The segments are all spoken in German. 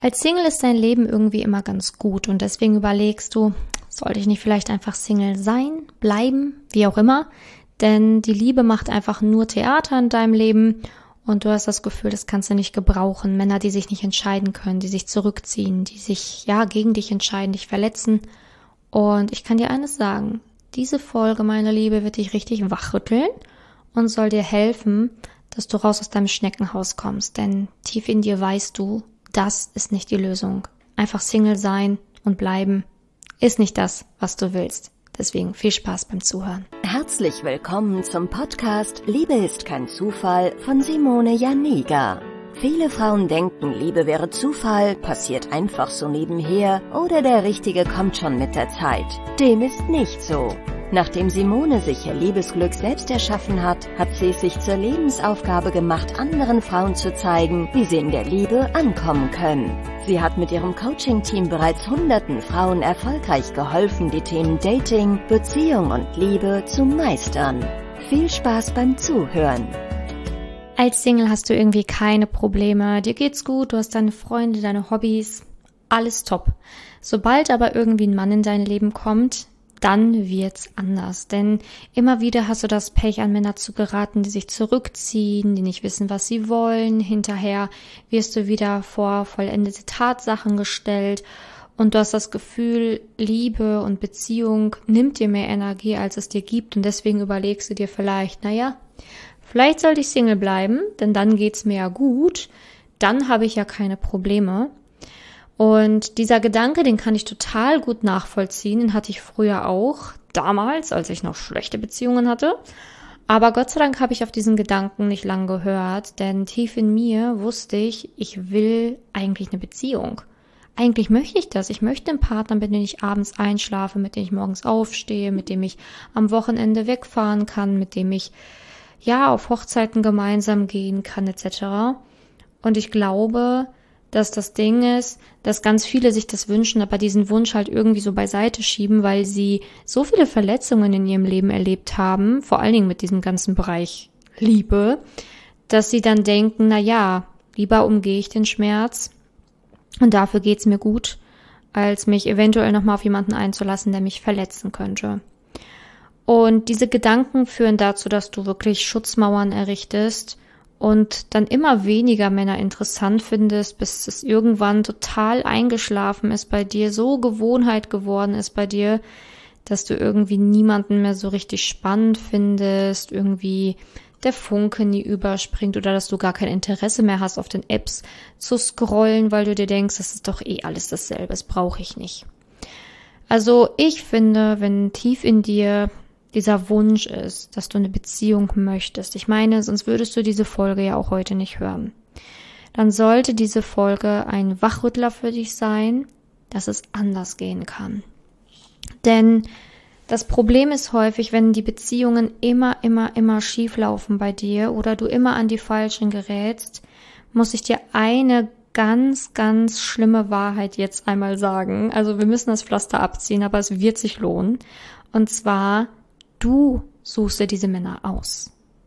Als Single ist dein Leben irgendwie immer ganz gut und deswegen überlegst du, sollte ich nicht vielleicht einfach Single sein, bleiben, wie auch immer, denn die Liebe macht einfach nur Theater in deinem Leben und du hast das Gefühl, das kannst du nicht gebrauchen. Männer, die sich nicht entscheiden können, die sich zurückziehen, die sich gegen dich entscheiden, dich verletzen. Und ich kann dir eines sagen, diese Folge, meine Liebe, wird dich richtig wachrütteln und soll dir helfen, dass du raus aus deinem Schneckenhaus kommst, denn tief in dir weißt du, das ist nicht die Lösung. Einfach Single sein und bleiben ist nicht das, was du willst. Deswegen viel Spaß beim Zuhören. Herzlich willkommen zum Podcast Liebe ist kein Zufall von Simone Janiga. Viele Frauen denken, Liebe wäre Zufall, passiert einfach so nebenher oder der Richtige kommt schon mit der Zeit. Dem ist nicht so. Nachdem Simone sich ihr Liebesglück selbst erschaffen hat, hat sie es sich zur Lebensaufgabe gemacht, anderen Frauen zu zeigen, wie sie in der Liebe ankommen können. Sie hat mit ihrem Coaching-Team bereits hunderten Frauen erfolgreich geholfen, die Themen Dating, Beziehung und Liebe zu meistern. Viel Spaß beim Zuhören. Als Single hast du irgendwie keine Probleme, dir geht's gut, du hast deine Freunde, deine Hobbys, alles top. Sobald aber irgendwie ein Mann in dein Leben kommt, dann wird's anders, denn immer wieder hast du das Pech, an Männer zu geraten, die sich zurückziehen, die nicht wissen, was sie wollen. Hinterher wirst du wieder vor vollendete Tatsachen gestellt und du hast das Gefühl, Liebe und Beziehung nimmt dir mehr Energie, als es dir gibt und deswegen überlegst du dir vielleicht, vielleicht sollte ich Single bleiben, denn dann geht's mir ja gut, dann habe ich ja keine Probleme. Und dieser Gedanke, den kann ich total gut nachvollziehen, den hatte ich früher auch, damals, als ich noch schlechte Beziehungen hatte. Aber Gott sei Dank habe ich auf diesen Gedanken nicht lang gehört, denn tief in mir wusste ich, ich will eigentlich eine Beziehung. Eigentlich möchte ich das. Ich möchte einen Partner, mit dem ich abends einschlafe, mit dem ich morgens aufstehe, mit dem ich am Wochenende wegfahren kann, mit dem ich auf Hochzeiten gemeinsam gehen kann, etc. Und ich glaube, dass das Ding ist, dass ganz viele sich das wünschen, aber diesen Wunsch halt irgendwie so beiseite schieben, weil sie so viele Verletzungen in ihrem Leben erlebt haben, vor allen Dingen mit diesem ganzen Bereich Liebe, dass sie dann denken, lieber umgehe ich den Schmerz und dafür geht's mir gut, als mich eventuell nochmal auf jemanden einzulassen, der mich verletzen könnte. Und diese Gedanken führen dazu, dass du wirklich Schutzmauern errichtest und dann immer weniger Männer interessant findest, bis es irgendwann total eingeschlafen ist bei dir, so Gewohnheit geworden ist bei dir, dass du irgendwie niemanden mehr so richtig spannend findest, irgendwie der Funke nie überspringt oder dass du gar kein Interesse mehr hast, auf den Apps zu scrollen, weil du dir denkst, das ist doch alles dasselbe, das brauche ich nicht. Also ich finde, wenn tief in dir dieser Wunsch ist, dass du eine Beziehung möchtest. Ich meine, sonst würdest du diese Folge ja auch heute nicht hören. Dann sollte diese Folge ein Wachrüttler für dich sein, dass es anders gehen kann. Denn das Problem ist häufig, wenn die Beziehungen immer schief laufen bei dir oder du immer an die Falschen gerätst, muss ich dir eine ganz, ganz schlimme Wahrheit jetzt einmal sagen. Also wir müssen das Pflaster abziehen, aber es wird sich lohnen. Und zwar, du suchst dir diese Männer aus.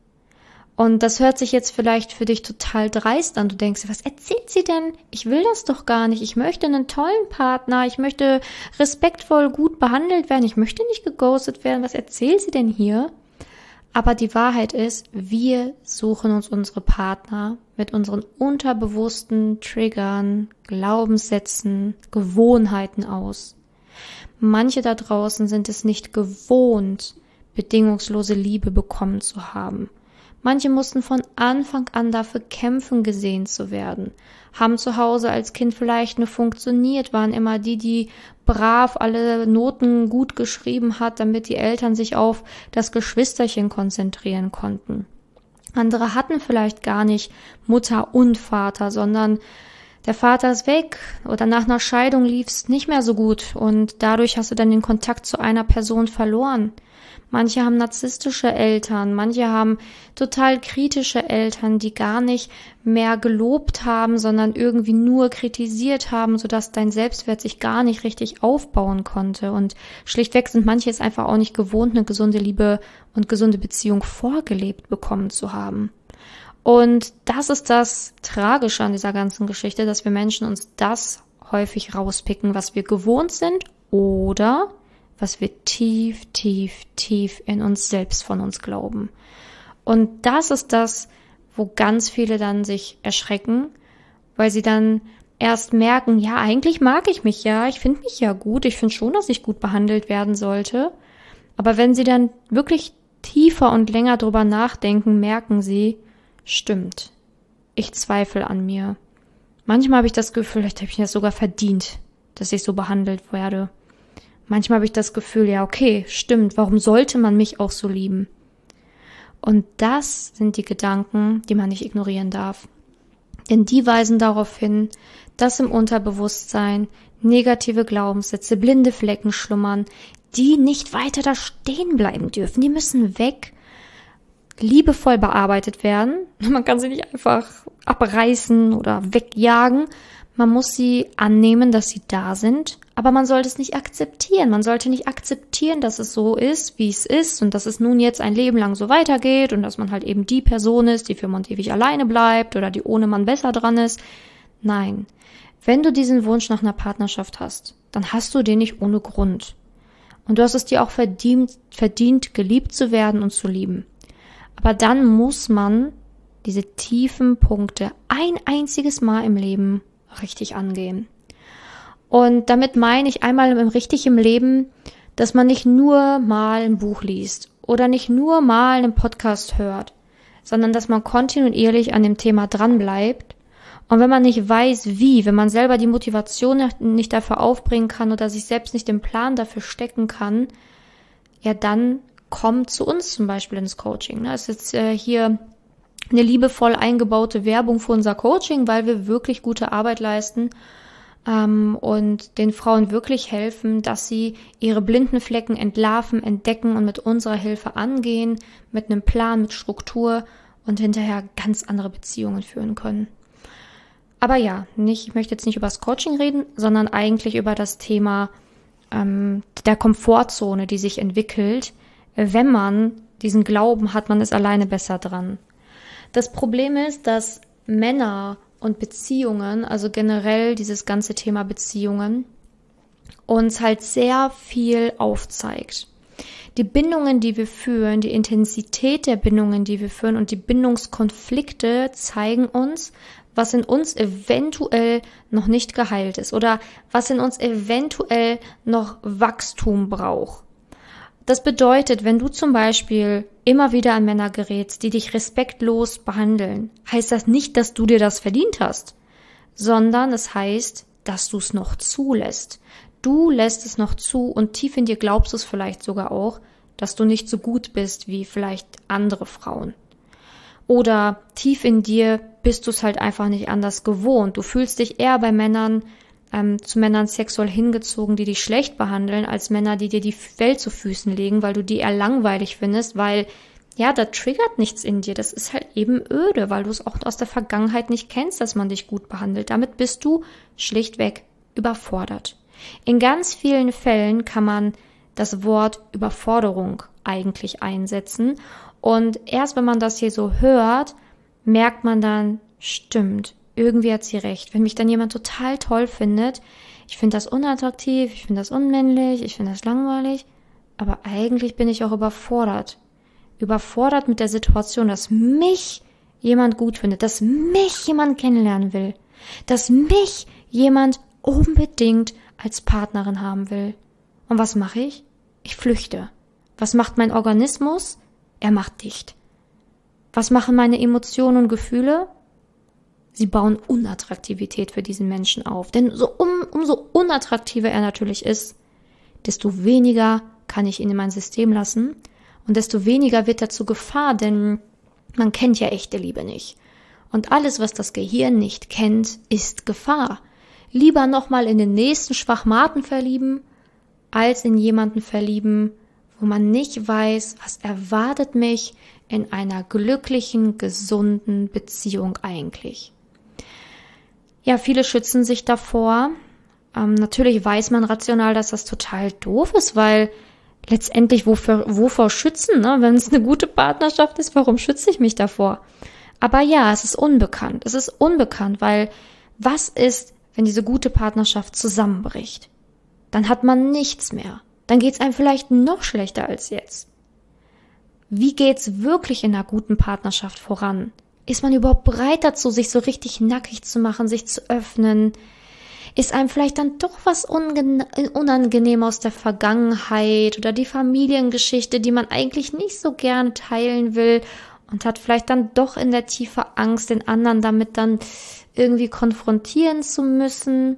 Und das hört sich jetzt vielleicht für dich total dreist an. Du denkst, was erzählt sie denn? Ich will das doch gar nicht. Ich möchte einen tollen Partner. Ich möchte respektvoll gut behandelt werden. Ich möchte nicht geghostet werden. Was erzählt sie denn hier? Aber die Wahrheit ist, wir suchen uns unsere Partner mit unseren unterbewussten Triggern, Glaubenssätzen, Gewohnheiten aus. Manche da draußen sind es nicht gewohnt, bedingungslose Liebe bekommen zu haben. Manche mussten von Anfang an dafür kämpfen, gesehen zu werden, haben zu Hause als Kind vielleicht nur funktioniert, waren immer die brav alle Noten gut geschrieben hat, damit die Eltern sich auf das Geschwisterchen konzentrieren konnten. Andere hatten vielleicht gar nicht Mutter und Vater, sondern der Vater ist weg oder nach einer Scheidung lief es nicht mehr so gut und dadurch hast du dann den Kontakt zu einer Person verloren. Manche haben narzisstische Eltern, manche haben total kritische Eltern, die gar nicht mehr gelobt haben, sondern irgendwie nur kritisiert haben, sodass dein Selbstwert sich gar nicht richtig aufbauen konnte. Und schlichtweg sind manche es einfach auch nicht gewohnt, eine gesunde Liebe und gesunde Beziehung vorgelebt bekommen zu haben. Und das ist das Tragische an dieser ganzen Geschichte, dass wir Menschen uns das häufig rauspicken, was wir gewohnt sind oder was wir tief, tief, tief in uns selbst von uns glauben. Und das ist das, wo ganz viele dann sich erschrecken, weil sie dann erst merken, ja, eigentlich mag ich mich ja, ich finde mich ja gut, ich finde schon, dass ich gut behandelt werden sollte. Aber wenn sie dann wirklich tiefer und länger drüber nachdenken, merken sie, stimmt, ich zweifle an mir. Manchmal habe ich das Gefühl, vielleicht habe ich das sogar verdient, dass ich so behandelt werde. Manchmal habe ich das Gefühl, ja, okay, stimmt, warum sollte man mich auch so lieben? Und das sind die Gedanken, die man nicht ignorieren darf. Denn die weisen darauf hin, dass im Unterbewusstsein negative Glaubenssätze, blinde Flecken schlummern, die nicht weiter da stehen bleiben dürfen. Die müssen weg, liebevoll bearbeitet werden. Man kann sie nicht einfach abreißen oder wegjagen. Man muss sie annehmen, dass sie da sind, aber man sollte es nicht akzeptieren. Man sollte nicht akzeptieren, dass es so ist, wie es ist und dass es nun jetzt ein Leben lang so weitergeht und dass man halt eben die Person ist, die für immer und ewig alleine bleibt oder die ohne Mann besser dran ist. Nein, wenn du diesen Wunsch nach einer Partnerschaft hast, dann hast du den nicht ohne Grund. Und du hast es dir auch verdient, geliebt zu werden und zu lieben. Aber dann muss man diese tiefen Punkte ein einziges Mal im Leben richtig angehen. Und damit meine ich einmal richtig im Leben, dass man nicht nur mal ein Buch liest oder nicht nur mal einen Podcast hört, sondern dass man kontinuierlich an dem Thema dranbleibt. Und wenn man nicht weiß, wie, wenn man selber die Motivation nicht dafür aufbringen kann oder sich selbst nicht den Plan dafür stecken kann, ja, dann kommt zu uns zum Beispiel ins Coaching. Es ist jetzt hier eine liebevoll eingebaute Werbung für unser Coaching, weil wir wirklich gute Arbeit leisten und den Frauen wirklich helfen, dass sie ihre blinden Flecken entlarven, entdecken und mit unserer Hilfe angehen, mit einem Plan, mit Struktur und hinterher ganz andere Beziehungen führen können. Aber ja, ich möchte jetzt nicht über das Coaching reden, sondern eigentlich über das Thema der Komfortzone, die sich entwickelt, wenn man diesen Glauben hat, man ist alleine besser dran. Das Problem ist, dass Männer und Beziehungen, also generell dieses ganze Thema Beziehungen, uns halt sehr viel aufzeigt. Die Bindungen, die wir führen, die Intensität der Bindungen, die wir führen und die Bindungskonflikte zeigen uns, was in uns eventuell noch nicht geheilt ist oder was in uns eventuell noch Wachstum braucht. Das bedeutet, wenn du zum Beispiel immer wieder an Männer gerätst, die dich respektlos behandeln, heißt das nicht, dass du dir das verdient hast, sondern es heißt, dass du es noch zulässt. Du lässt es noch zu und tief in dir glaubst du es vielleicht sogar auch, dass du nicht so gut bist wie vielleicht andere Frauen. Oder tief in dir bist du es halt einfach nicht anders gewohnt. Du fühlst dich eher bei Männern, zu Männern sexuell hingezogen, die dich schlecht behandeln, als Männer, die dir die Welt zu Füßen legen, weil du die eher langweilig findest, weil, ja, da triggert nichts in dir. Das ist halt eben öde, weil du es auch aus der Vergangenheit nicht kennst, dass man dich gut behandelt. Damit bist du schlichtweg überfordert. In ganz vielen Fällen kann man das Wort Überforderung eigentlich einsetzen. Und erst wenn man das hier so hört, merkt man dann, stimmt, irgendwie hat sie recht. Wenn mich dann jemand total toll findet, ich finde das unattraktiv, ich finde das unmännlich, ich finde das langweilig, aber eigentlich bin ich auch überfordert. Überfordert mit der Situation, dass mich jemand gut findet, dass mich jemand kennenlernen will, dass mich jemand unbedingt als Partnerin haben will. Und was mache ich? Ich flüchte. Was macht mein Organismus? Er macht dicht. Was machen meine Emotionen und Gefühle? Sie bauen Unattraktivität für diesen Menschen auf. Denn umso unattraktiver er natürlich ist, desto weniger kann ich ihn in mein System lassen und desto weniger wird er zur Gefahr, denn man kennt ja echte Liebe nicht. Und alles, was das Gehirn nicht kennt, ist Gefahr. Lieber nochmal in den nächsten Schwachmaten verlieben, als in jemanden verlieben, wo man nicht weiß, was erwartet mich in einer glücklichen, gesunden Beziehung eigentlich. Ja, viele schützen sich davor. Natürlich weiß man rational, dass das total doof ist, weil letztendlich wovor schützen, ne? Wenn es eine gute Partnerschaft ist, warum schütze ich mich davor? Aber ja, es ist unbekannt. Es ist unbekannt, weil was ist, wenn diese gute Partnerschaft zusammenbricht? Dann hat man nichts mehr. Dann geht's einem vielleicht noch schlechter als jetzt. Wie geht's wirklich in einer guten Partnerschaft voran? Ist man überhaupt bereit dazu, sich so richtig nackig zu machen, sich zu öffnen? Ist einem vielleicht dann doch was unangenehm aus der Vergangenheit oder die Familiengeschichte, die man eigentlich nicht so gerne teilen will und hat vielleicht dann doch in der Tiefe Angst, den anderen damit dann irgendwie konfrontieren zu müssen?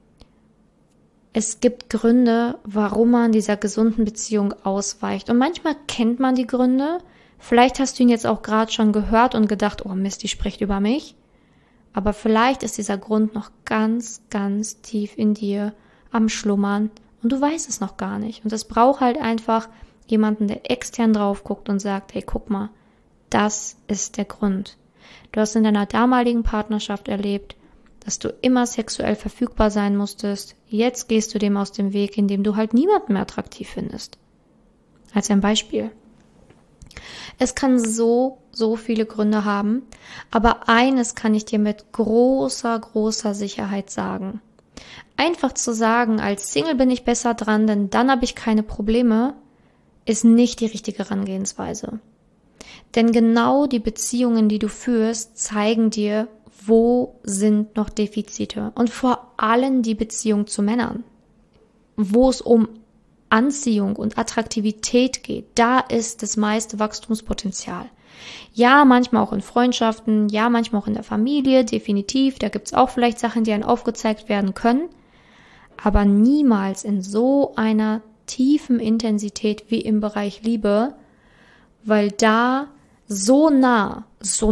Es gibt Gründe, warum man dieser gesunden Beziehung ausweicht. Und manchmal kennt man die Gründe. Vielleicht hast du ihn jetzt auch gerade schon gehört und gedacht, oh Mist, die spricht über mich. Aber vielleicht ist dieser Grund noch ganz, ganz tief in dir am Schlummern und du weißt es noch gar nicht. Und es braucht halt einfach jemanden, der extern drauf guckt und sagt, hey, guck mal, das ist der Grund. Du hast in deiner damaligen Partnerschaft erlebt, dass du immer sexuell verfügbar sein musstest. Jetzt gehst du dem aus dem Weg, indem du halt niemanden mehr attraktiv findest. Als ein Beispiel. Es kann so viele Gründe haben, aber eines kann ich dir mit großer, großer Sicherheit sagen. Einfach zu sagen, als Single bin ich besser dran, denn dann habe ich keine Probleme, ist nicht die richtige Herangehensweise. Denn genau die Beziehungen, die du führst, zeigen dir, wo sind noch Defizite. Und vor allem die Beziehung zu Männern, wo es um Anziehung und Attraktivität geht, da ist das meiste Wachstumspotenzial. Ja, manchmal auch in Freundschaften, ja, manchmal auch in der Familie, definitiv, da gibt's auch vielleicht Sachen, die einem aufgezeigt werden können, aber niemals in so einer tiefen Intensität wie im Bereich Liebe, weil da so nah,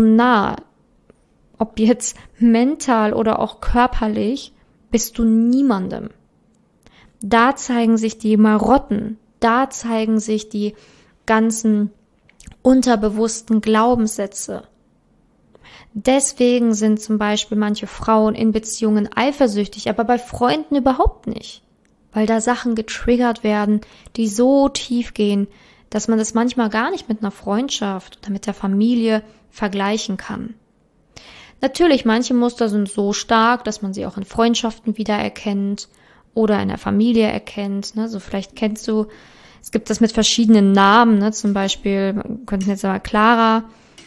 ob jetzt mental oder auch körperlich, bist du niemandem. Da zeigen sich die Marotten, da zeigen sich die ganzen unterbewussten Glaubenssätze. Deswegen sind zum Beispiel manche Frauen in Beziehungen eifersüchtig, aber bei Freunden überhaupt nicht. Weil da Sachen getriggert werden, die so tief gehen, dass man das manchmal gar nicht mit einer Freundschaft oder mit der Familie vergleichen kann. Natürlich, manche Muster sind so stark, dass man sie auch in Freundschaften wiedererkennt oder in der Familie erkennt. Ne? So vielleicht kennst du, es gibt das mit verschiedenen Namen, ne? Zum Beispiel, wir könnten jetzt sagen, Clara.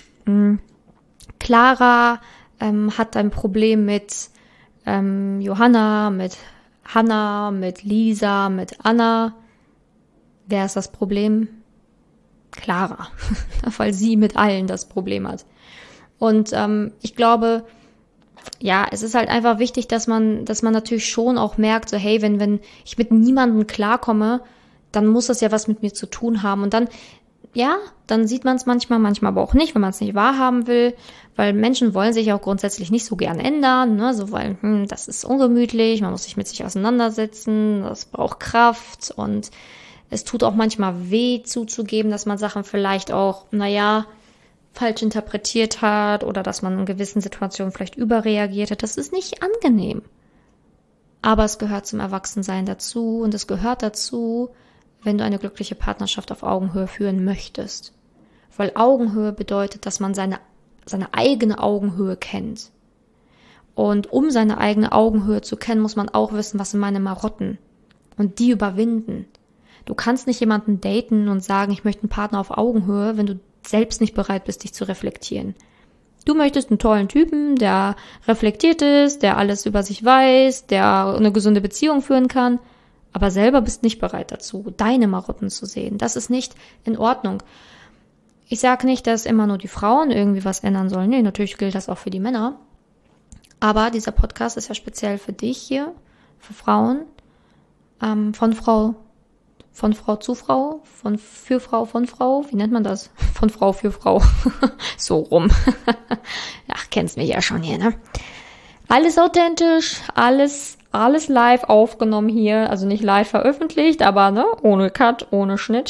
Clara hat ein Problem mit Johanna, mit Hanna, mit Lisa, mit Anna. Wer ist das Problem? Clara, weil sie mit allen das Problem hat. Und ich glaube, ja, es ist halt einfach wichtig, dass man natürlich schon auch merkt, so hey, wenn ich mit niemandem klarkomme, dann muss das ja was mit mir zu tun haben. Und dann, ja, dann sieht man es manchmal aber auch nicht, wenn man es nicht wahrhaben will, weil Menschen wollen sich auch grundsätzlich nicht so gern ändern, ne, so weil, das ist ungemütlich, man muss sich mit sich auseinandersetzen, das braucht Kraft und es tut auch manchmal weh zuzugeben, dass man Sachen vielleicht auch, falsch interpretiert hat oder dass man in gewissen Situationen vielleicht überreagiert hat. Das ist nicht angenehm. Aber es gehört zum Erwachsensein dazu und es gehört dazu, wenn du eine glückliche Partnerschaft auf Augenhöhe führen möchtest. Weil Augenhöhe bedeutet, dass man seine eigene Augenhöhe kennt. Und um seine eigene Augenhöhe zu kennen, muss man auch wissen, was sind meine Marotten und die überwinden. Du kannst nicht jemanden daten und sagen, ich möchte einen Partner auf Augenhöhe, wenn du selbst nicht bereit bist, dich zu reflektieren. Du möchtest einen tollen Typen, der reflektiert ist, der alles über sich weiß, der eine gesunde Beziehung führen kann, aber selber bist nicht bereit dazu, deine Marotten zu sehen. Das ist nicht in Ordnung. Ich sage nicht, dass immer nur die Frauen irgendwie was ändern sollen. Nee, natürlich gilt das auch für die Männer. Aber dieser Podcast ist ja speziell für dich hier, für Frauen, von Frau zu Frau, für Frau, wie nennt man das? Von Frau für Frau. So rum. Ach, kennst mich ja schon hier, ne? Alles authentisch, alles live aufgenommen hier, also nicht live veröffentlicht, aber ne, ohne Cut, ohne Schnitt.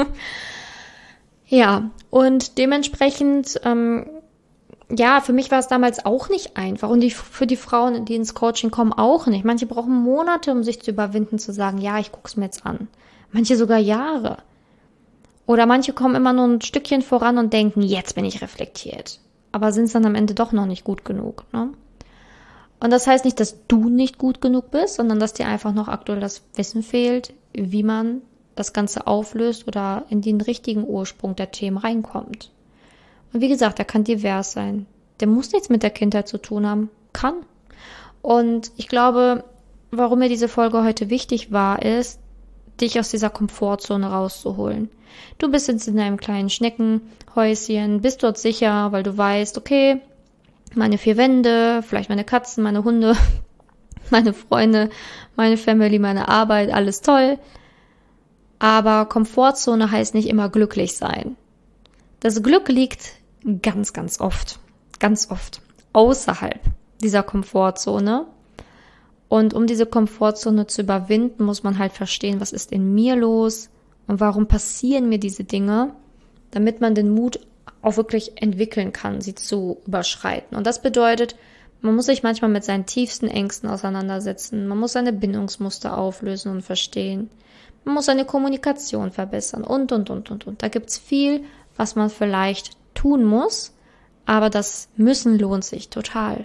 Ja, und dementsprechend, für mich war es damals auch nicht einfach und für die Frauen, die ins Coaching kommen, auch nicht. Manche brauchen Monate, um sich zu überwinden, zu sagen, ja, ich guck's mir jetzt an. Manche sogar Jahre. Oder manche kommen immer nur ein Stückchen voran und denken, jetzt bin ich reflektiert. aber sind es dann am Ende doch noch nicht gut genug, ne? Und das heißt nicht, dass du nicht gut genug bist, sondern dass dir einfach noch aktuell das Wissen fehlt, wie man das Ganze auflöst oder in den richtigen Ursprung der Themen reinkommt. Und wie gesagt, der kann divers sein. Der muss nichts mit der Kindheit zu tun haben. Kann. Und ich glaube, warum mir diese Folge heute wichtig war, ist, dich aus dieser Komfortzone rauszuholen. Du bist jetzt in einem kleinen Schneckenhäuschen, bist dort sicher, weil du weißt, okay, meine 4 Wände, vielleicht meine Katzen, meine Hunde, meine Freunde, meine Family, meine Arbeit, alles toll. Aber Komfortzone heißt nicht immer glücklich sein. Das Glück liegt ganz, ganz oft außerhalb dieser Komfortzone. Und um diese Komfortzone zu überwinden, muss man halt verstehen, was ist in mir los und warum passieren mir diese Dinge, damit man den Mut auch wirklich entwickeln kann, sie zu überschreiten. Und das bedeutet, man muss sich manchmal mit seinen tiefsten Ängsten auseinandersetzen. Man muss seine Bindungsmuster auflösen und verstehen. Man muss seine Kommunikation verbessern und. Da gibt's viel, was man vielleicht tun muss, aber das Müssen lohnt sich total.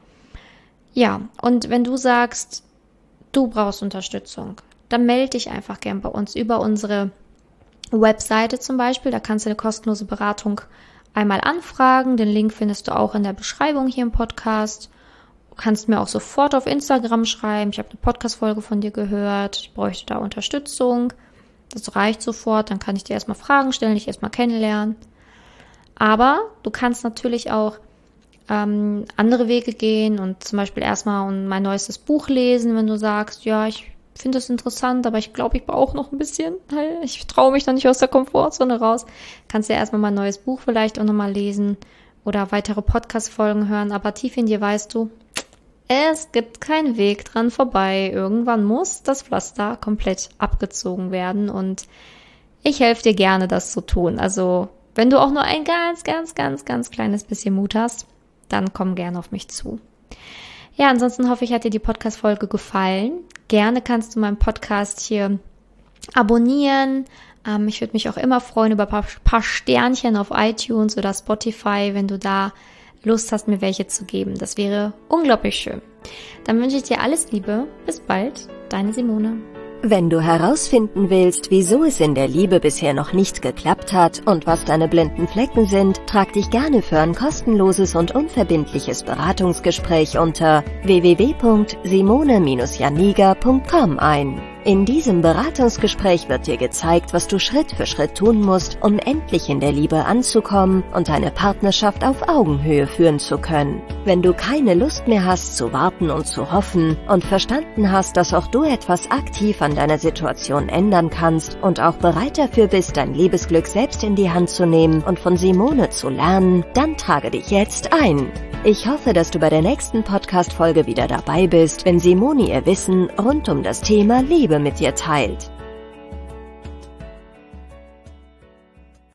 Ja, und wenn du sagst, du brauchst Unterstützung, dann melde dich einfach gern bei uns über unsere Webseite zum Beispiel. Da kannst du eine kostenlose Beratung einmal anfragen. Den Link findest du auch in der Beschreibung hier im Podcast. Du kannst mir auch sofort auf Instagram schreiben. Ich habe eine Podcast-Folge von dir gehört. Ich bräuchte da Unterstützung. Das reicht sofort. Dann kann ich dir erstmal Fragen stellen, dich erstmal kennenlernen. Aber du kannst natürlich auch andere Wege gehen und zum Beispiel erstmal mein neuestes Buch lesen, wenn du sagst, ja, ich finde das interessant, aber ich glaube, ich brauche noch ein bisschen. Ich traue mich noch nicht aus der Komfortzone raus. Kannst ja erstmal mein neues Buch vielleicht auch nochmal lesen oder weitere Podcast-Folgen hören. Aber tief in dir weißt du, es gibt keinen Weg dran vorbei. Irgendwann muss das Pflaster komplett abgezogen werden und ich helfe dir gerne, das zu tun. Also, wenn du auch nur ein ganz kleines bisschen Mut hast, dann komm gerne auf mich zu. Ja, ansonsten hoffe ich, hat dir die Podcast-Folge gefallen. Gerne kannst du meinen Podcast hier abonnieren. Ich würde mich auch immer freuen über ein paar Sternchen auf iTunes oder Spotify, wenn du da Lust hast, mir welche zu geben. Das wäre unglaublich schön. Dann wünsche ich dir alles Liebe. Bis bald. Deine Simone. Wenn du herausfinden willst, wieso es in der Liebe bisher noch nicht geklappt hat und was deine blinden Flecken sind, trag dich gerne für ein kostenloses und unverbindliches Beratungsgespräch unter www.simone-janiga.com ein. In diesem Beratungsgespräch wird dir gezeigt, was du Schritt für Schritt tun musst, um endlich in der Liebe anzukommen und deine Partnerschaft auf Augenhöhe führen zu können. Wenn du keine Lust mehr hast zu warten und zu hoffen und verstanden hast, dass auch du etwas aktiv an deiner Situation ändern kannst und auch bereit dafür bist, dein Liebesglück selbst in die Hand zu nehmen und von Simone zu lernen, dann trage dich jetzt ein. Ich hoffe, dass du bei der nächsten Podcast-Folge wieder dabei bist, wenn Simone ihr Wissen rund um das Thema Liebe mit dir teilt.